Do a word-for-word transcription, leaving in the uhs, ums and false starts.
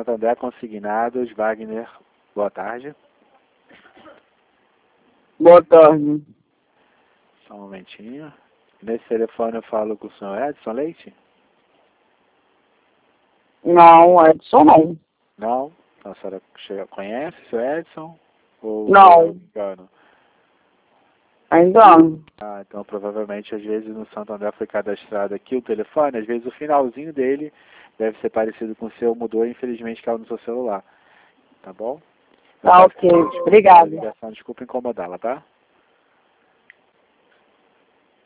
Santo André Consignados, Wagner. Boa tarde. Boa tarde. Só um momentinho. Nesse telefone eu falo com o senhor Edson Leite? Não, Edson não. Não? A senhora chega- conhece o senhor Edson? Ou Não. eu me engano? Ainda não. Ah, então provavelmente às vezes no Santo André foi cadastrado aqui o telefone, às vezes o finalzinho dele deve ser parecido com o seu, mudou e infelizmente caiu no seu celular. Tá bom? Eu Tá peço ok. desculpa pela Obrigado. ligação, desculpa incomodá-la, tá?